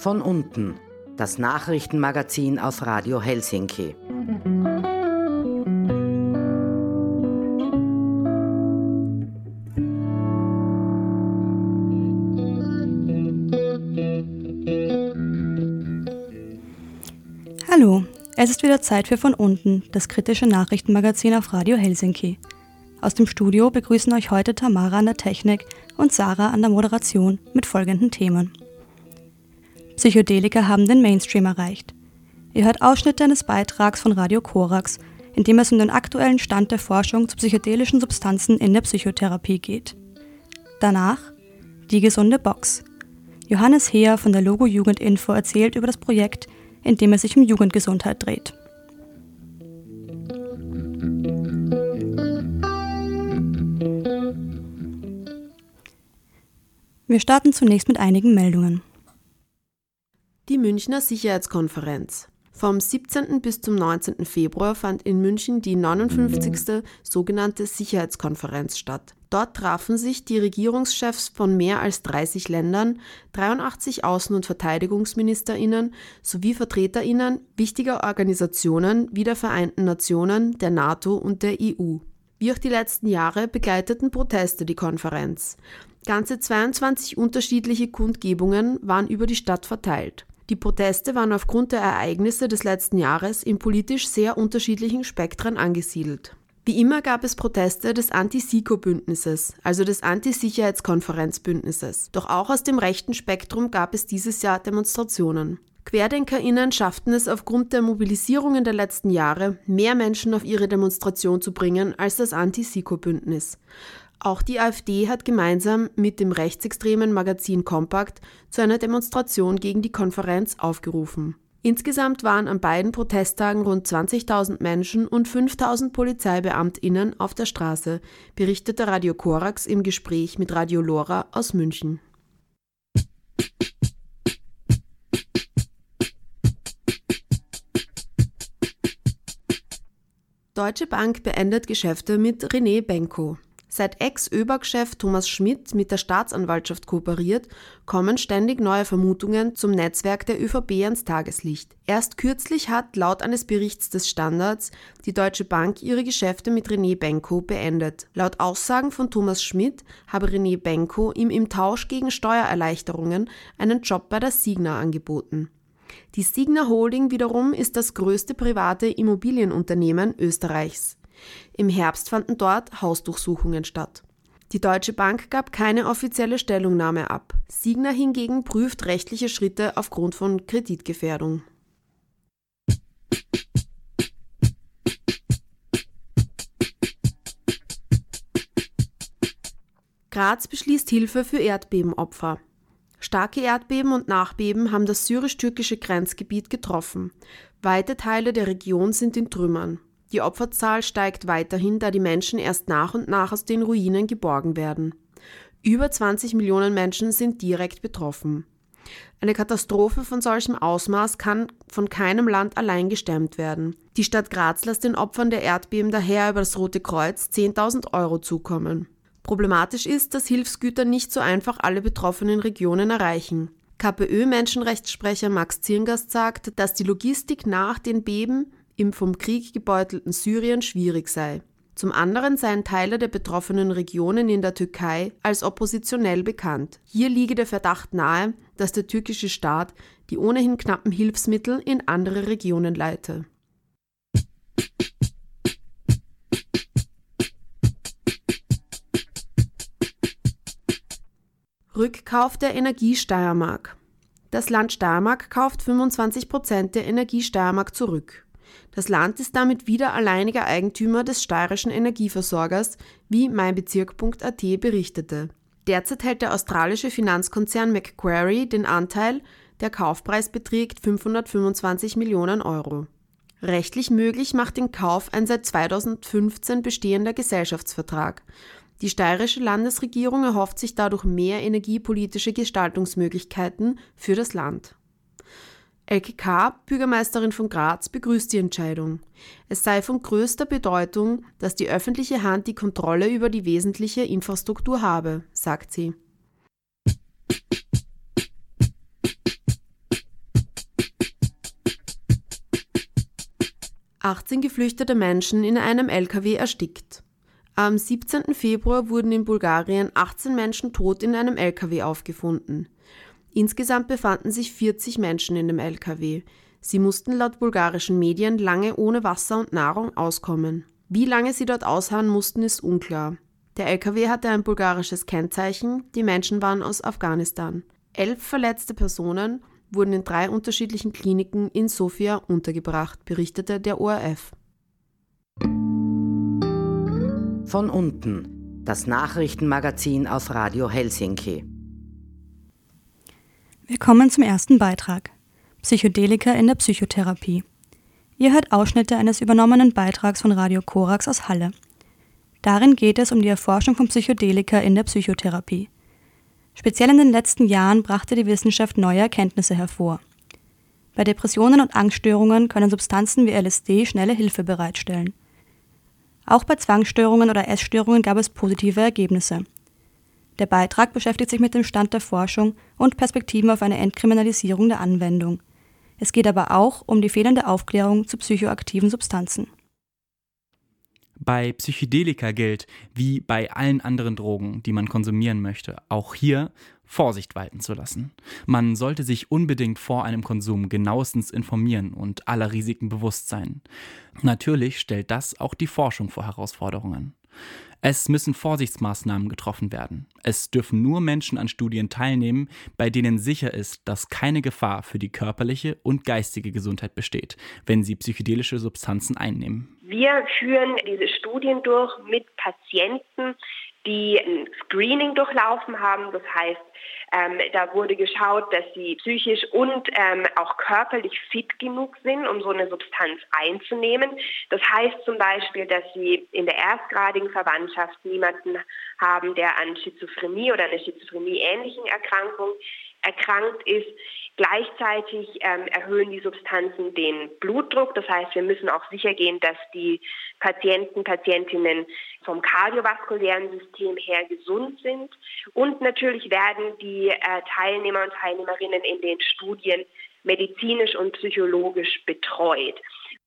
von unten, das Nachrichtenmagazin auf Radio Helsinki. Hallo, es ist wieder Zeit für Von unten, das kritische Nachrichtenmagazin auf Radio Helsinki. Aus dem Studio begrüßen euch heute Tamara an der Technik und Sarah an der Moderation mit folgenden Themen. Psychedelika haben den Mainstream erreicht. Ihr hört Ausschnitte eines Beitrags von Radio Korax, in dem es um den aktuellen Stand der Forschung zu psychedelischen Substanzen in der Psychotherapie geht. Danach die gesunde Box. Johannes Heer von der Logo Jugendinfo erzählt über das Projekt, in dem es sich um Jugendgesundheit dreht. Wir starten zunächst mit einigen Meldungen. Die Münchner Sicherheitskonferenz. Vom 17. bis zum 19. Februar fand in München die 59. sogenannte Sicherheitskonferenz statt. Dort trafen sich die Regierungschefs von mehr als 30 Ländern, 83 Außen- und VerteidigungsministerInnen sowie VertreterInnen wichtiger Organisationen wie der Vereinten Nationen, der NATO und der EU. Wie auch die letzten Jahre begleiteten Proteste die Konferenz. Ganze 22 unterschiedliche Kundgebungen waren über die Stadt verteilt. Die Proteste waren aufgrund der Ereignisse des letzten Jahres in politisch sehr unterschiedlichen Spektren angesiedelt. Wie immer gab es Proteste des Anti-SIKO-Bündnisses, also des Anti-Sicherheitskonferenz-Bündnisses. Doch auch aus dem rechten Spektrum gab es dieses Jahr Demonstrationen. QuerdenkerInnen schafften es aufgrund der Mobilisierungen der letzten Jahre, mehr Menschen auf ihre Demonstration zu bringen als das Anti-SIKO-Bündnis. Auch die AfD hat gemeinsam mit dem rechtsextremen Magazin Kompakt zu einer Demonstration gegen die Konferenz aufgerufen. Insgesamt waren an beiden Protesttagen rund 20.000 Menschen und 5.000 PolizeibeamtInnen auf der Straße, berichtete Radio Korax im Gespräch mit Radio Lora aus München. Deutsche Bank beendet Geschäfte mit René Benko. Seit Ex-ÖBAG-Chef Thomas Schmidt mit der Staatsanwaltschaft kooperiert, kommen ständig neue Vermutungen zum Netzwerk der ÖVP ans Tageslicht. Erst kürzlich hat, laut eines Berichts des Standards, die Deutsche Bank ihre Geschäfte mit René Benko beendet. Laut Aussagen von Thomas Schmidt habe René Benko ihm im Tausch gegen Steuererleichterungen einen Job bei der Signa angeboten. Die Signa Holding wiederum ist das größte private Immobilienunternehmen Österreichs. Im Herbst fanden dort Hausdurchsuchungen statt. Die Deutsche Bank gab keine offizielle Stellungnahme ab. Signa hingegen prüft rechtliche Schritte aufgrund von Kreditgefährdung. Graz beschließt Hilfe für Erdbebenopfer. Starke Erdbeben und Nachbeben haben das syrisch-türkische Grenzgebiet getroffen. Weite Teile der Region sind in Trümmern. Die Opferzahl steigt weiterhin, da die Menschen erst nach und nach aus den Ruinen geborgen werden. Über 20 Millionen Menschen sind direkt betroffen. Eine Katastrophe von solchem Ausmaß kann von keinem Land allein gestemmt werden. Die Stadt Graz lässt den Opfern der Erdbeben daher über das Rote Kreuz 10.000 € zukommen. Problematisch ist, dass Hilfsgüter nicht so einfach alle betroffenen Regionen erreichen. KPÖ-Menschenrechtssprecher Max Zirngast sagt, dass die Logistik nach den Beben im vom Krieg gebeutelten Syrien schwierig sei. Zum anderen seien Teile der betroffenen Regionen in der Türkei als oppositionell bekannt. Hier liege der Verdacht nahe, dass der türkische Staat die ohnehin knappen Hilfsmittel in andere Regionen leite. Rückkauf der Energie Steiermark. Das Land Steiermark kauft 25% der Energie Steiermark zurück. Das Land ist damit wieder alleiniger Eigentümer des steirischen Energieversorgers, wie meinbezirk.at berichtete. Derzeit hält der australische Finanzkonzern Macquarie den Anteil, der Kaufpreis beträgt 525 Millionen €. Rechtlich möglich macht den Kauf ein seit 2015 bestehender Gesellschaftsvertrag. Die steirische Landesregierung erhofft sich dadurch mehr energiepolitische Gestaltungsmöglichkeiten für das Land. Elke K., Bürgermeisterin von Graz, begrüßt die Entscheidung. Es sei von größter Bedeutung, dass die öffentliche Hand die Kontrolle über die wesentliche Infrastruktur habe, sagt sie. 18 geflüchtete Menschen in einem LKW erstickt. Am 17. Februar wurden in Bulgarien 18 Menschen tot in einem LKW aufgefunden. Insgesamt befanden sich 40 Menschen in dem LKW. Sie mussten laut bulgarischen Medien lange ohne Wasser und Nahrung auskommen. Wie lange sie dort ausharren mussten, ist unklar. Der LKW hatte ein bulgarisches Kennzeichen, die Menschen waren aus Afghanistan. 11 verletzte Personen wurden in 3 unterschiedlichen Kliniken in Sofia untergebracht, berichtete der ORF. Von unten, das Nachrichtenmagazin auf Radio Helsinki. Wir kommen zum ersten Beitrag. Psychedelika in der Psychotherapie. Ihr hört Ausschnitte eines übernommenen Beitrags von Radio Korax aus Halle. Darin geht es um die Erforschung von Psychedelika in der Psychotherapie. Speziell in den letzten Jahren brachte die Wissenschaft neue Erkenntnisse hervor. Bei Depressionen und Angststörungen können Substanzen wie LSD schnelle Hilfe bereitstellen. Auch bei Zwangsstörungen oder Essstörungen gab es positive Ergebnisse. Der Beitrag beschäftigt sich mit dem Stand der Forschung und Perspektiven auf eine Entkriminalisierung der Anwendung. Es geht aber auch um die fehlende Aufklärung zu psychoaktiven Substanzen. Bei Psychedelika gilt, wie bei allen anderen Drogen, die man konsumieren möchte, auch hier Vorsicht walten zu lassen. Man sollte sich unbedingt vor einem Konsum genauestens informieren und aller Risiken bewusst sein. Natürlich stellt das auch die Forschung vor Herausforderungen. Es müssen Vorsichtsmaßnahmen getroffen werden. Es dürfen nur Menschen an Studien teilnehmen, bei denen sicher ist, dass keine Gefahr für die körperliche und geistige Gesundheit besteht, wenn sie psychedelische Substanzen einnehmen. Wir führen diese Studien durch mit Patienten, die ein Screening durchlaufen haben. Das heißt, da wurde geschaut, dass sie psychisch und auch körperlich fit genug sind, um so eine Substanz einzunehmen. Das heißt zum Beispiel, dass sie in der erstgradigen Verwandtschaft niemanden haben, der an Schizophrenie oder einer Schizophrenie-ähnlichen Erkrankung erkrankt ist. Gleichzeitig erhöhen die Substanzen den Blutdruck. Das heißt, wir müssen auch sicher gehen, dass die Patientinnen vom kardiovaskulären System her gesund sind. Und natürlich werden die Teilnehmer und Teilnehmerinnen in den Studien medizinisch und psychologisch betreut.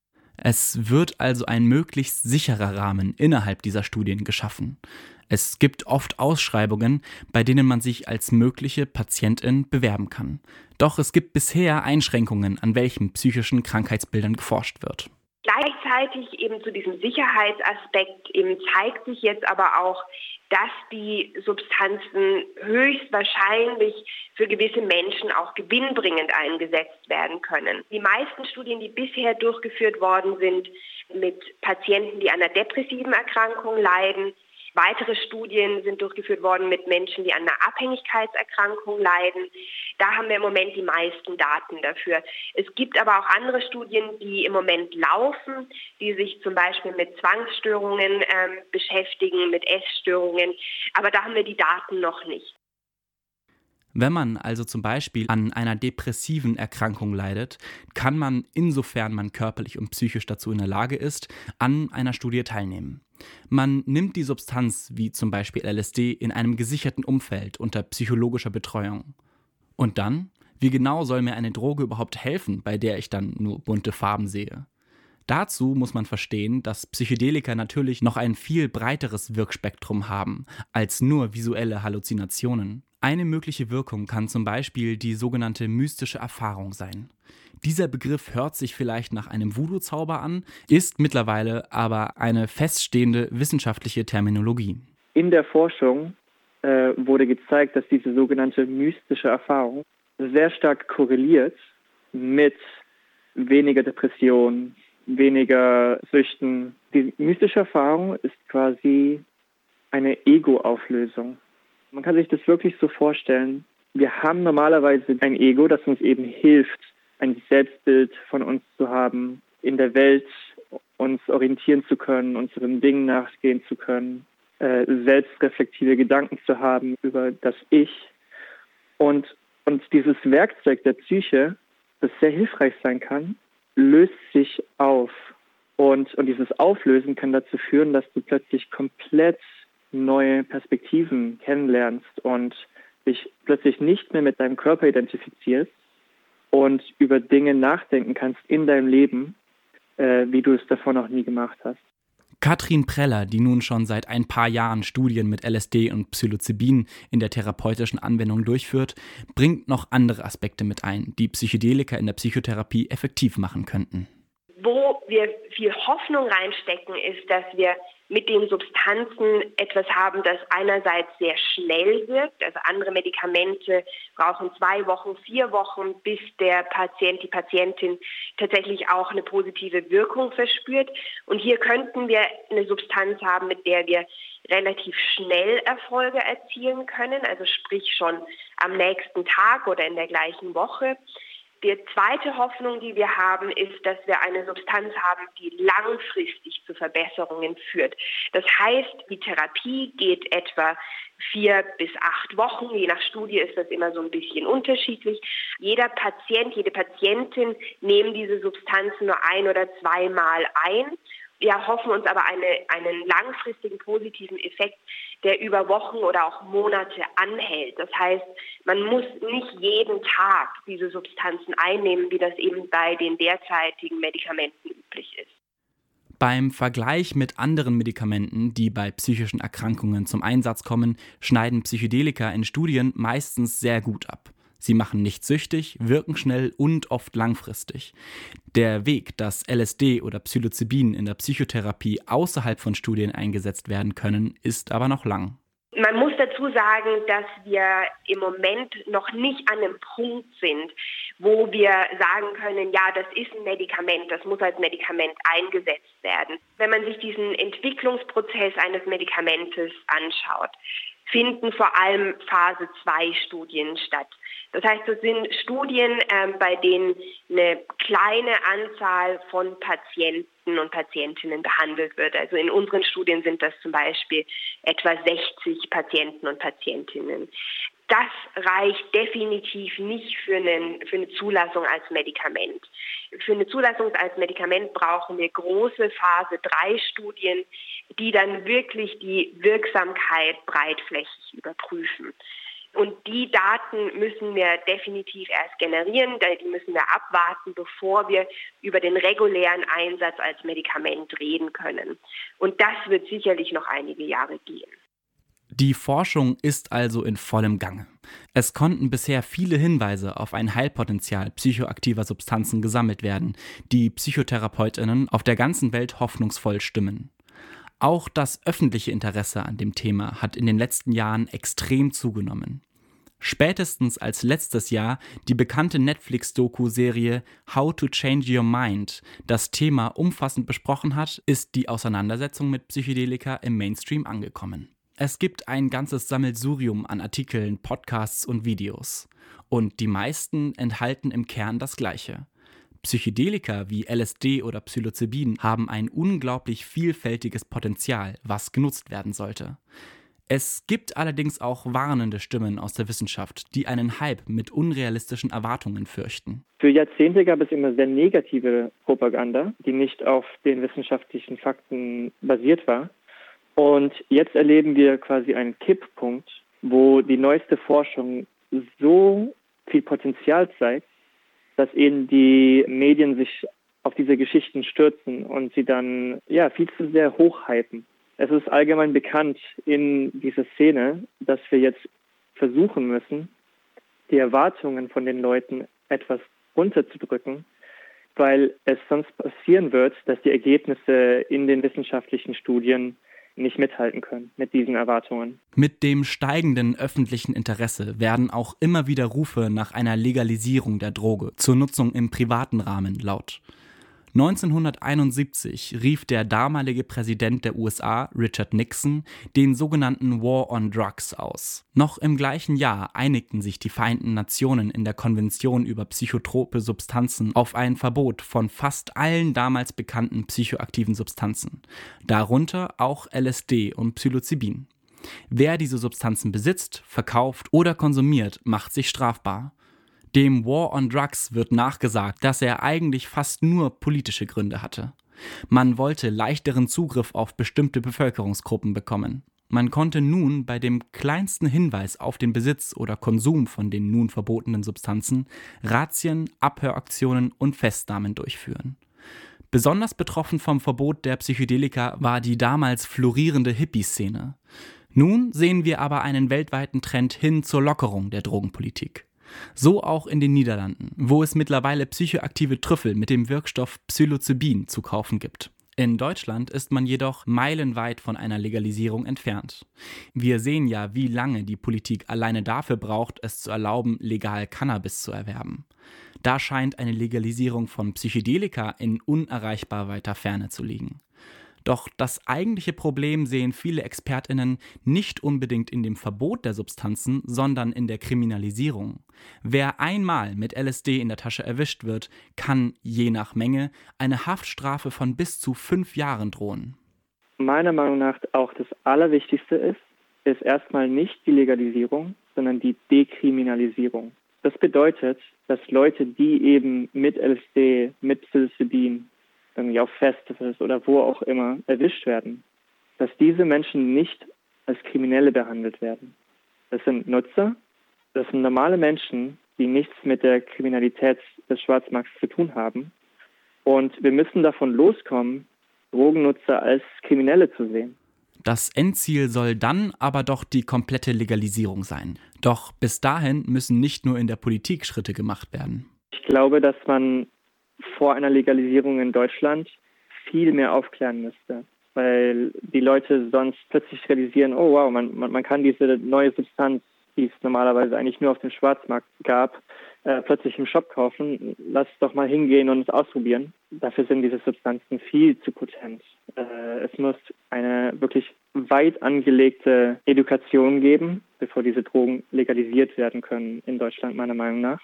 Es wird also ein möglichst sicherer Rahmen innerhalb dieser Studien geschaffen. Es gibt oft Ausschreibungen, bei denen man sich als mögliche Patientin bewerben kann. Doch es gibt bisher Einschränkungen, an welchen psychischen Krankheitsbildern geforscht wird. Gleichzeitig eben zu diesem Sicherheitsaspekt eben zeigt sich jetzt aber auch, dass die Substanzen höchstwahrscheinlich für gewisse Menschen auch gewinnbringend eingesetzt werden können. Die meisten Studien, die bisher durchgeführt worden sind, mit Patienten, die an einer depressiven Erkrankung leiden. Weitere Studien sind durchgeführt worden mit Menschen, die an einer Abhängigkeitserkrankung leiden. Da haben wir im Moment die meisten Daten dafür. Es gibt aber auch andere Studien, die im Moment laufen, die sich zum Beispiel mit Zwangsstörungen beschäftigen, mit Essstörungen. Aber da haben wir die Daten noch nicht. Wenn man also zum Beispiel an einer depressiven Erkrankung leidet, kann man, insofern man körperlich und psychisch dazu in der Lage ist, an einer Studie teilnehmen. Man nimmt die Substanz, wie zum Beispiel LSD, in einem gesicherten Umfeld unter psychologischer Betreuung. Und dann? Wie genau soll mir eine Droge überhaupt helfen, bei der ich dann nur bunte Farben sehe? Dazu muss man verstehen, dass Psychedelika natürlich noch ein viel breiteres Wirkspektrum haben, als nur visuelle Halluzinationen. Eine mögliche Wirkung kann zum Beispiel die sogenannte mystische Erfahrung sein. Dieser Begriff hört sich vielleicht nach einem Voodoo-Zauber an, ist mittlerweile aber eine feststehende wissenschaftliche Terminologie. In der Forschung wurde gezeigt, dass diese sogenannte mystische Erfahrung sehr stark korreliert mit weniger Depression, weniger Süchten. Die mystische Erfahrung ist quasi eine Ego-Auflösung. Man kann sich das wirklich so vorstellen. Wir haben normalerweise ein Ego, das uns eben hilft, ein Selbstbild von uns zu haben, in der Welt uns orientieren zu können, unseren Dingen nachgehen zu können, selbstreflektive Gedanken zu haben über das Ich. Und dieses Werkzeug der Psyche, das sehr hilfreich sein kann, löst sich auf. Und dieses Auflösen kann dazu führen, dass du plötzlich komplett neue Perspektiven kennenlernst und dich plötzlich nicht mehr mit deinem Körper identifizierst und über Dinge nachdenken kannst in deinem Leben, wie du es davor noch nie gemacht hast. Katrin Preller, die nun schon seit ein paar Jahren Studien mit LSD und Psilocybin in der therapeutischen Anwendung durchführt, bringt noch andere Aspekte mit ein, die Psychedelika in der Psychotherapie effektiv machen könnten. Wo wir viel Hoffnung reinstecken, ist, dass wir mit den Substanzen etwas haben, das einerseits sehr schnell wirkt. Also andere Medikamente brauchen 2 Wochen, 4 Wochen, bis der Patient, die Patientin tatsächlich auch eine positive Wirkung verspürt. Und hier könnten wir eine Substanz haben, mit der wir relativ schnell Erfolge erzielen können, also sprich schon am nächsten Tag oder in der gleichen Woche. Die zweite Hoffnung, die wir haben, ist, dass wir eine Substanz haben, die langfristig zu Verbesserungen führt. Das heißt, die Therapie geht etwa 4 bis 8 Wochen. Je nach Studie ist das immer so ein bisschen unterschiedlich. Jeder Patient, jede Patientin nehmen diese Substanzen nur 1 oder 2 Mal ein. Wir hoffen uns aber einen langfristigen positiven Effekt, der über Wochen oder auch Monate anhält. Das heißt, man muss nicht jeden Tag diese Substanzen einnehmen, wie das eben bei den derzeitigen Medikamenten üblich ist. Beim Vergleich mit anderen Medikamenten, die bei psychischen Erkrankungen zum Einsatz kommen, schneiden Psychedelika in Studien meistens sehr gut ab. Sie machen nicht süchtig, wirken schnell und oft langfristig. Der Weg, dass LSD oder Psilocybin in der Psychotherapie außerhalb von Studien eingesetzt werden können, ist aber noch lang. Man muss dazu sagen, dass wir im Moment noch nicht an einem Punkt sind, wo wir sagen können, ja, das ist ein Medikament, das muss als Medikament eingesetzt werden. Wenn man sich diesen Entwicklungsprozess eines Medikamentes anschaut, finden vor allem Phase 2 Studien statt. Das heißt, das sind Studien, bei denen eine kleine Anzahl von Patienten und Patientinnen behandelt wird. Also in unseren Studien sind das zum Beispiel etwa 60 Patienten und Patientinnen. Das reicht definitiv nicht für eine Zulassung als Medikament. Für eine Zulassung als Medikament brauchen wir große Phase 3 Studien, die dann wirklich die Wirksamkeit breitflächig überprüfen. Und die Daten müssen wir definitiv erst generieren, die müssen wir abwarten, bevor wir über den regulären Einsatz als Medikament reden können. Und das wird sicherlich noch einige Jahre gehen. Die Forschung ist also in vollem Gange. Es konnten bisher viele Hinweise auf ein Heilpotenzial psychoaktiver Substanzen gesammelt werden, die PsychotherapeutInnen auf der ganzen Welt hoffnungsvoll stimmen. Auch das öffentliche Interesse an dem Thema hat in den letzten Jahren extrem zugenommen. Spätestens als letztes Jahr die bekannte Netflix-Doku-Serie How to Change Your Mind das Thema umfassend besprochen hat, ist die Auseinandersetzung mit Psychedelika im Mainstream angekommen. Es gibt ein ganzes Sammelsurium an Artikeln, Podcasts und Videos. Und die meisten enthalten im Kern das Gleiche. Psychedelika wie LSD oder Psilocybin haben ein unglaublich vielfältiges Potenzial, was genutzt werden sollte. Es gibt allerdings auch warnende Stimmen aus der Wissenschaft, die einen Hype mit unrealistischen Erwartungen fürchten. Für Jahrzehnte gab es immer sehr negative Propaganda, die nicht auf den wissenschaftlichen Fakten basiert war. Und jetzt erleben wir quasi einen Kipppunkt, wo die neueste Forschung so viel Potenzial zeigt, dass eben die Medien sich auf diese Geschichten stürzen und sie dann viel zu sehr hochhypen. Es ist allgemein bekannt in dieser Szene, dass wir jetzt versuchen müssen, die Erwartungen von den Leuten etwas runterzudrücken, weil es sonst passieren wird, dass die Ergebnisse in den wissenschaftlichen Studien nicht mithalten können mit diesen Erwartungen. Mit dem steigenden öffentlichen Interesse werden auch immer wieder Rufe nach einer Legalisierung der Droge zur Nutzung im privaten Rahmen laut. 1971 rief der damalige Präsident der USA, Richard Nixon, den sogenannten War on Drugs aus. Noch im gleichen Jahr einigten sich die Vereinten Nationen in der Konvention über psychotrope Substanzen auf ein Verbot von fast allen damals bekannten psychoaktiven Substanzen, darunter auch LSD und Psilocybin. Wer diese Substanzen besitzt, verkauft oder konsumiert, macht sich strafbar. Dem War on Drugs wird nachgesagt, dass er eigentlich fast nur politische Gründe hatte. Man wollte leichteren Zugriff auf bestimmte Bevölkerungsgruppen bekommen. Man konnte nun bei dem kleinsten Hinweis auf den Besitz oder Konsum von den nun verbotenen Substanzen Razzien, Abhöraktionen und Festnahmen durchführen. Besonders betroffen vom Verbot der Psychedelika war die damals florierende Hippie-Szene. Nun sehen wir aber einen weltweiten Trend hin zur Lockerung der Drogenpolitik. So auch in den Niederlanden, wo es mittlerweile psychoaktive Trüffel mit dem Wirkstoff Psilocybin zu kaufen gibt. In Deutschland ist man jedoch meilenweit von einer Legalisierung entfernt. Wir sehen ja, wie lange die Politik alleine dafür braucht, es zu erlauben, legal Cannabis zu erwerben. Da scheint eine Legalisierung von Psychedelika in unerreichbar weiter Ferne zu liegen. Doch das eigentliche Problem sehen viele ExpertInnen nicht unbedingt in dem Verbot der Substanzen, sondern in der Kriminalisierung. Wer einmal mit LSD in der Tasche erwischt wird, kann je nach Menge eine Haftstrafe von bis zu 5 Jahren drohen. Meiner Meinung nach auch das Allerwichtigste ist erstmal nicht die Legalisierung, sondern die Dekriminalisierung. Das bedeutet, dass Leute, die eben mit LSD, mit Psilocybin, irgendwie auf Festivals oder wo auch immer erwischt werden, dass diese Menschen nicht als Kriminelle behandelt werden. Das sind Nutzer, das sind normale Menschen, die nichts mit der Kriminalität des Schwarzmarkts zu tun haben. Und wir müssen davon loskommen, Drogennutzer als Kriminelle zu sehen. Das Endziel soll dann aber doch die komplette Legalisierung sein. Doch bis dahin müssen nicht nur in der Politik Schritte gemacht werden. Ich glaube, dass man vor einer Legalisierung in Deutschland viel mehr aufklären müsste, weil die Leute sonst plötzlich realisieren, oh wow, man kann diese neue Substanz, die es normalerweise eigentlich nur auf dem Schwarzmarkt gab, plötzlich im Shop kaufen. Lass doch mal hingehen und es ausprobieren. Dafür sind diese Substanzen viel zu potent. Es muss eine wirklich weit angelegte Education geben, bevor diese Drogen legalisiert werden können in Deutschland, meiner Meinung nach.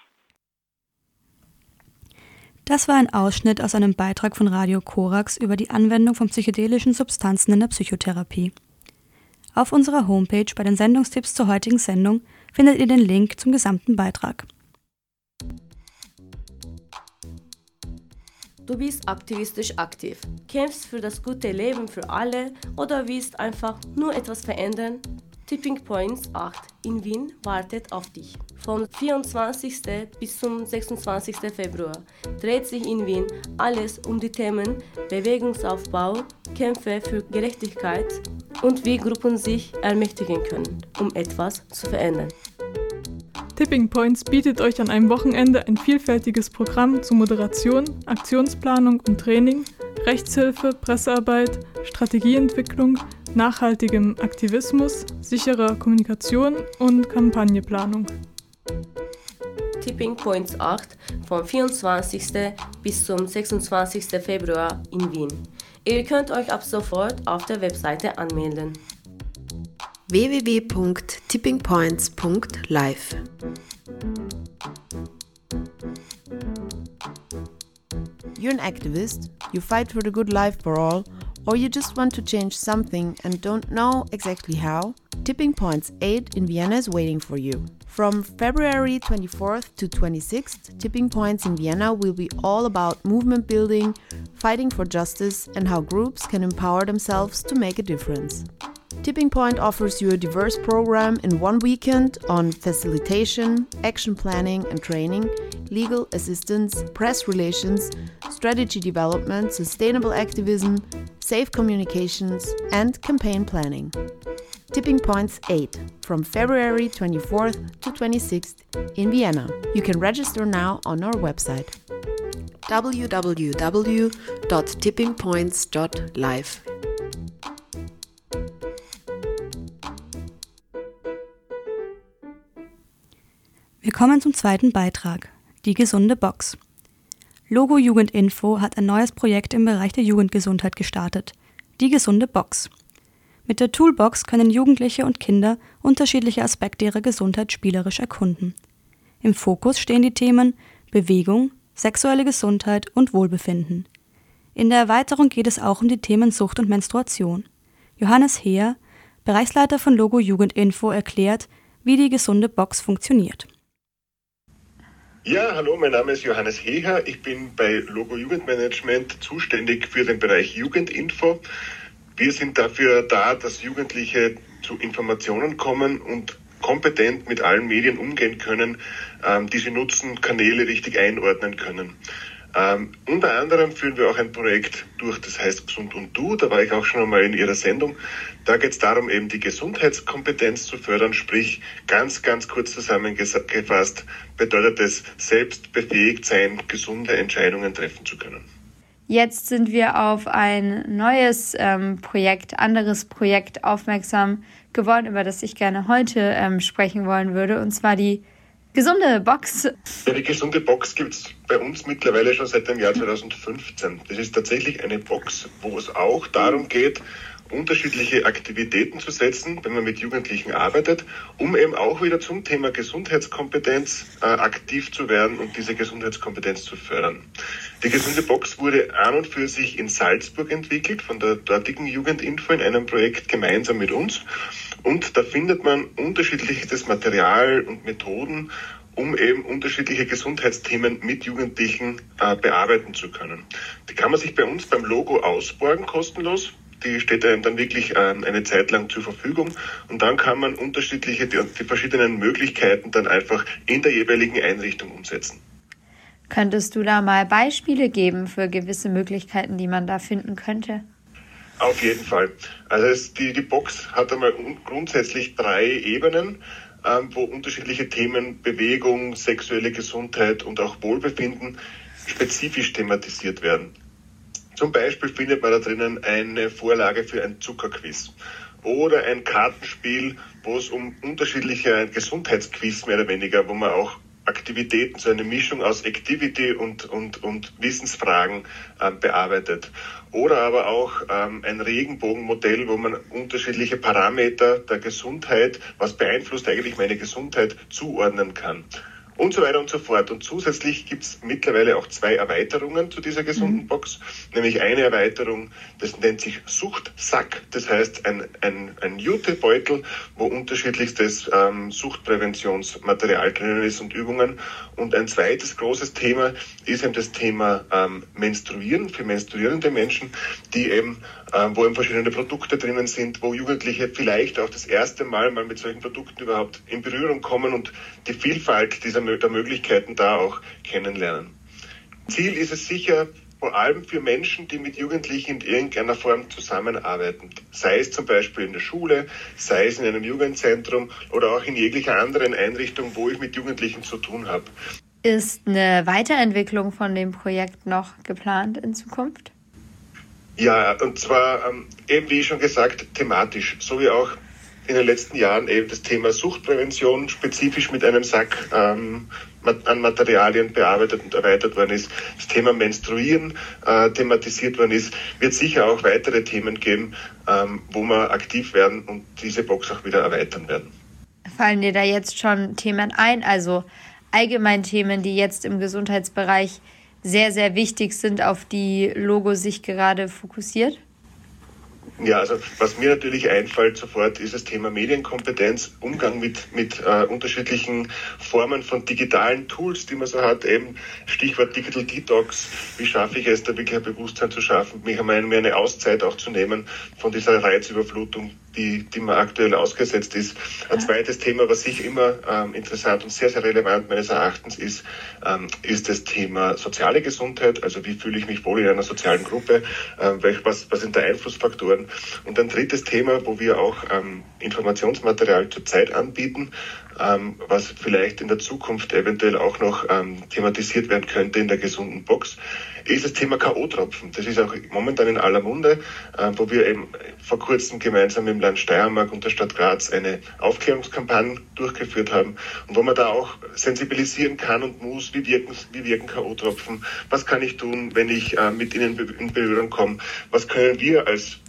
Das war ein Ausschnitt aus einem Beitrag von Radio Korax über die Anwendung von psychedelischen Substanzen in der Psychotherapie. Auf unserer Homepage bei den Sendungstipps zur heutigen Sendung findet ihr den Link zum gesamten Beitrag. Du bist aktivistisch aktiv, kämpfst für das gute Leben für alle oder willst einfach nur etwas verändern? Tipping Points 8 in Wien wartet auf dich. Vom 24. bis zum 26. Februar dreht sich in Wien alles um die Themen Bewegungsaufbau, Kämpfe für Gerechtigkeit und wie Gruppen sich ermächtigen können, um etwas zu verändern. Tipping Points bietet euch an einem Wochenende ein vielfältiges Programm zu Moderation, Aktionsplanung und Training, Rechtshilfe, Pressearbeit, Strategieentwicklung, nachhaltigem Aktivismus, sicherer Kommunikation und Kampagneplanung. Tipping Points 8 vom 24. bis zum 26. Februar in Wien. Ihr könnt euch ab sofort auf der Webseite anmelden. www.tippingpoints.live. You're an activist, you fight for the good life for all, or you just want to change something and don't know exactly how? Tipping Points 8 in Vienna is waiting for you. From February 24th to 26th, Tipping Points in Vienna will be all about movement building, fighting for justice, and how groups can empower themselves to make a difference. Tipping Point offers you a diverse program in one weekend on facilitation, action planning and training, legal assistance, press relations, strategy development, sustainable activism, safe communications, and campaign planning. Tipping Points 8 from February 24th to 26th in Vienna. You can register now on our website www.tippingpoints.live. Wir kommen zum zweiten Beitrag, die gesunde Box. Logo Jugendinfo hat ein neues Projekt im Bereich der Jugendgesundheit gestartet, die gesunde Box. Mit der Toolbox können Jugendliche und Kinder unterschiedliche Aspekte ihrer Gesundheit spielerisch erkunden. Im Fokus stehen die Themen Bewegung, sexuelle Gesundheit und Wohlbefinden. In der Erweiterung geht es auch um die Themen Sucht und Menstruation. Johannes Heer, Bereichsleiter von Logo Jugendinfo, erklärt, wie die gesunde Box funktioniert. Ja, hallo, mein Name ist Johannes Heher. Ich bin bei Logo Jugendmanagement zuständig für den Bereich Jugendinfo. Wir sind dafür da, dass Jugendliche zu Informationen kommen und kompetent mit allen Medien umgehen können, die sie nutzen, Kanäle richtig einordnen können. Unter anderem führen wir auch ein Projekt durch, das heißt Gesund und Du. Da war ich auch schon einmal in Ihrer Sendung. Da geht es darum, eben die Gesundheitskompetenz zu fördern, sprich ganz, ganz kurz zusammengefasst bedeutet es, selbst befähigt sein, gesunde Entscheidungen treffen zu können. Jetzt sind wir auf ein neues anderes Projekt aufmerksam geworden, über das ich gerne heute sprechen wollen würde, und zwar die gesunde Box. Ja, die gesunde Box gibt es bei uns mittlerweile schon seit dem Jahr 2015. Das ist tatsächlich eine Box, wo es auch darum geht, unterschiedliche Aktivitäten zu setzen, wenn man mit Jugendlichen arbeitet, um eben auch wieder zum Thema Gesundheitskompetenz aktiv zu werden und diese Gesundheitskompetenz zu fördern. Die gesunde Box wurde an und für sich in Salzburg entwickelt, von der dortigen Jugendinfo in einem Projekt gemeinsam mit uns. Und da findet man unterschiedliches Material und Methoden, um eben unterschiedliche Gesundheitsthemen mit Jugendlichen bearbeiten zu können. Die kann man sich bei uns beim Logo ausborgen, kostenlos. Die steht einem dann wirklich eine Zeit lang zur Verfügung und dann kann man die verschiedenen Möglichkeiten dann einfach in der jeweiligen Einrichtung umsetzen. Könntest du da mal Beispiele geben für gewisse Möglichkeiten, die man da finden könnte? Auf jeden Fall. Also die Box hat einmal grundsätzlich 3 Ebenen, wo unterschiedliche Themen Bewegung, sexuelle Gesundheit und auch Wohlbefinden spezifisch thematisiert werden. Zum Beispiel findet man da drinnen eine Vorlage für ein Zuckerquiz oder ein Kartenspiel, wo es um unterschiedliche Gesundheitsquiz mehr oder weniger, wo man auch Aktivitäten, so eine Mischung aus Activity und Wissensfragen bearbeitet. Oder aber auch ein Regenbogenmodell, wo man unterschiedliche Parameter der Gesundheit, was beeinflusst eigentlich meine Gesundheit, zuordnen kann. Und so weiter und so fort. Und zusätzlich gibt es mittlerweile auch 2 Erweiterungen zu dieser gesunden Box. Nämlich eine Erweiterung, das nennt sich Suchtsack. Das heißt ein Jutebeutel, wo unterschiedlichstes Suchtpräventionsmaterial drinnen ist und Übungen. Und ein zweites großes Thema ist eben das Thema Menstruieren für menstruierende Menschen, die eben, wo eben verschiedene Produkte drinnen sind, wo Jugendliche vielleicht auch das erste Mal mit solchen Produkten überhaupt in Berührung kommen und die Vielfalt der Möglichkeiten da auch kennenlernen. Ziel ist es sicher, vor allem für Menschen, die mit Jugendlichen in irgendeiner Form zusammenarbeiten. Sei es zum Beispiel in der Schule, sei es in einem Jugendzentrum oder auch in jeglicher anderen Einrichtung, wo ich mit Jugendlichen zu tun habe. Ist eine Weiterentwicklung von dem Projekt noch geplant in Zukunft? Ja, und zwar eben, wie schon gesagt, thematisch, so wie auch in den letzten Jahren eben das Thema Suchtprävention spezifisch mit einem Sack an Materialien bearbeitet und erweitert worden ist, das Thema Menstruieren thematisiert worden ist, wird sicher auch weitere Themen geben, wo wir aktiv werden und diese Box auch wieder erweitern werden. Fallen dir da jetzt schon Themen ein, also allgemein Themen, die jetzt im Gesundheitsbereich sehr, sehr wichtig sind, auf die Logo sich gerade fokussiert? Ja, also was mir natürlich einfällt sofort, ist das Thema Medienkompetenz, Umgang mit unterschiedlichen Formen von digitalen Tools, die man so hat, eben Stichwort Digital Detox, wie schaffe ich es, da wirklich ein Bewusstsein zu schaffen, mir eine Auszeit auch zu nehmen von dieser Reizüberflutung, die man aktuell ausgesetzt ist. Ein zweites Thema, was sicher immer interessant und sehr, sehr relevant meines Erachtens ist das Thema soziale Gesundheit, also wie fühle ich mich wohl in einer sozialen Gruppe, was sind da Einflussfaktoren. Und ein drittes Thema, wo wir auch Informationsmaterial zurzeit anbieten, was vielleicht in der Zukunft eventuell auch noch thematisiert werden könnte in der gesunden Box, ist das Thema K.O.-Tropfen. Das ist auch momentan in aller Munde, wo wir eben vor kurzem gemeinsam im Land Steiermark und der Stadt Graz eine Aufklärungskampagne durchgeführt haben und wo man da auch sensibilisieren kann und muss, wie wirken K.O.-Tropfen, was kann ich tun, wenn ich mit ihnen in Berührung komme, was können wir als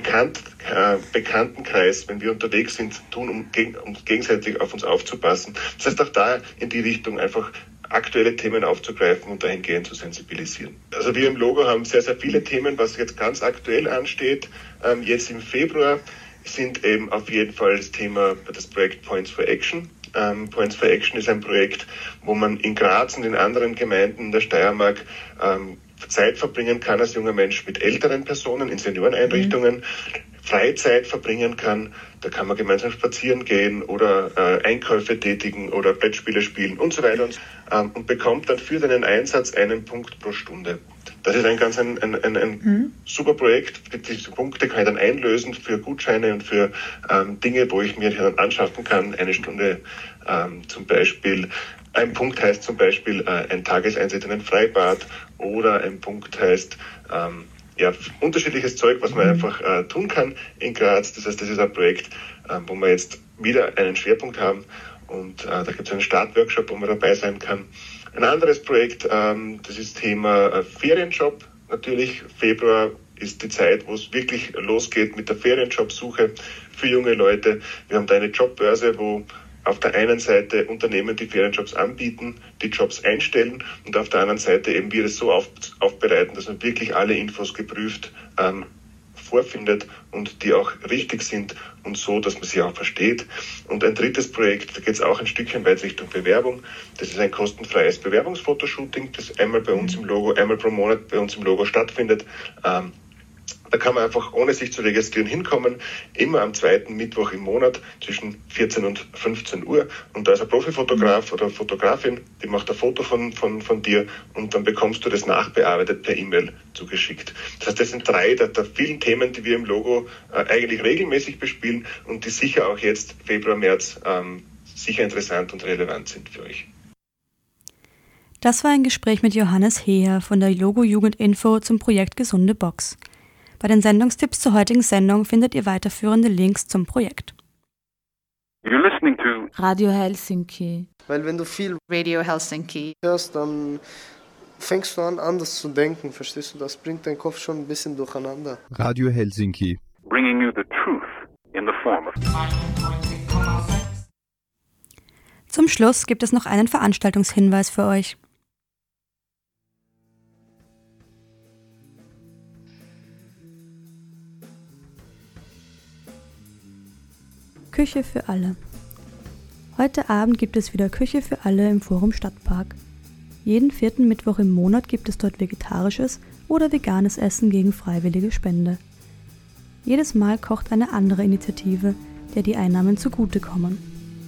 Bekanntenkreis, wenn wir unterwegs sind, tun, um gegenseitig auf uns aufzupassen. Das heißt, auch da in die Richtung einfach aktuelle Themen aufzugreifen und dahingehend zu sensibilisieren. Also wir im Logo haben sehr, sehr viele Themen, was jetzt ganz aktuell ansteht. Jetzt im Februar sind eben auf jeden Fall das Projekt Points for Action. Points for Action ist ein Projekt, wo man in Graz und in anderen Gemeinden der Steiermark Zeit verbringen kann als junger Mensch mit älteren Personen in Senioreneinrichtungen, Freizeit verbringen kann. Da kann man gemeinsam spazieren gehen oder Einkäufe tätigen oder Brettspiele spielen und so weiter und bekommt dann für seinen Einsatz einen Punkt pro Stunde. Das ist ein super Projekt. Diese Punkte kann ich dann einlösen für Gutscheine und für Dinge, wo ich mir dann anschaffen kann. Eine Stunde zum Beispiel. Ein Punkt heißt zum Beispiel ein Tageseinsatz in ein Freibad oder ein Punkt heißt unterschiedliches Zeug, was man einfach tun kann in Graz. Das heißt, das ist ein Projekt, wo wir jetzt wieder einen Schwerpunkt haben und da gibt es einen Startworkshop, wo man dabei sein kann. Ein anderes Projekt, das ist Thema Ferienjob. Natürlich, Februar ist die Zeit, wo es wirklich losgeht mit der Ferienjobsuche für junge Leute. Wir haben da eine Jobbörse, wo auf der einen Seite Unternehmen, die Ferienjobs anbieten, die Jobs einstellen und auf der anderen Seite eben wir es so aufbereiten, dass man wirklich alle Infos geprüft vorfindet und die auch richtig sind und so, dass man sie auch versteht. Und ein drittes Projekt, da geht es auch ein Stückchen weit Richtung Bewerbung. Das ist ein kostenfreies Bewerbungsfotoshooting, das einmal bei uns im Logo, einmal pro Monat bei uns im Logo stattfindet. Da kann man einfach, ohne sich zu registrieren, hinkommen, immer am zweiten Mittwoch im Monat zwischen 14 und 15 Uhr. Und da ist ein Profifotograf oder Fotografin, die macht ein Foto von dir und dann bekommst du das nachbearbeitet per E-Mail zugeschickt. Das heißt, das sind 3 der vielen Themen, die wir im Logo eigentlich regelmäßig bespielen und die sicher auch jetzt Februar, März sicher interessant und relevant sind für euch. Das war ein Gespräch mit Johannes Heher von der Logo Jugendinfo zum Projekt Gesunde Box. Bei den Sendungstipps zur heutigen Sendung findet ihr weiterführende Links zum Projekt. You're listening to Radio Helsinki. Weil wenn du viel Radio Helsinki hörst, dann fängst du an, anders zu denken, verstehst du? Das bringt deinen Kopf schon ein bisschen durcheinander. Radio Helsinki. Bringing you the truth in the form of... Zum Schluss gibt es noch einen Veranstaltungshinweis für euch. Küche für alle. Heute Abend gibt es wieder Küche für alle im Forum Stadtpark. Jeden 4. Mittwoch im Monat gibt es dort vegetarisches oder veganes Essen gegen freiwillige Spende. Jedes Mal kocht eine andere Initiative, der die Einnahmen zugutekommen.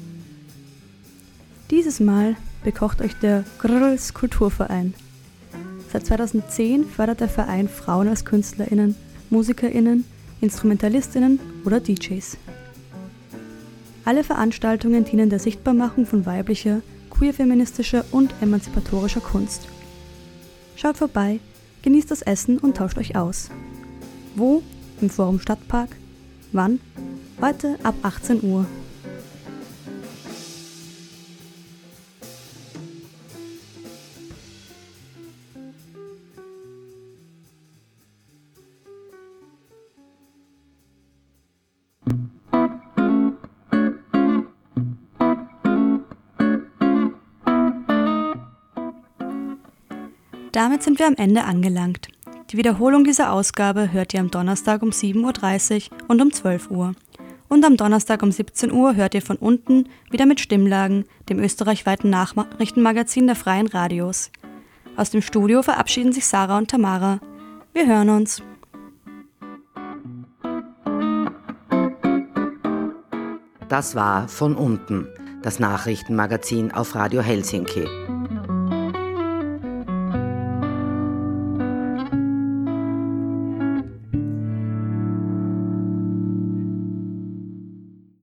Dieses Mal bekocht euch der Grrls Kulturverein. Seit 2010 fördert der Verein Frauen als KünstlerInnen, MusikerInnen, InstrumentalistInnen oder DJs. Alle Veranstaltungen dienen der Sichtbarmachung von weiblicher, queer-feministischer und emanzipatorischer Kunst. Schaut vorbei, genießt das Essen und tauscht euch aus. Wo? Im Forum Stadtpark. Wann? Heute ab 18 Uhr. Damit sind wir am Ende angelangt. Die Wiederholung dieser Ausgabe hört ihr am Donnerstag um 7.30 Uhr und um 12 Uhr. Und am Donnerstag um 17 Uhr hört ihr von unten wieder mit Stimmlagen, dem österreichweiten Nachrichtenmagazin der Freien Radios. Aus dem Studio verabschieden sich Sarah und Tamara. Wir hören uns. Das war Von unten, das Nachrichtenmagazin auf Radio Helsinki.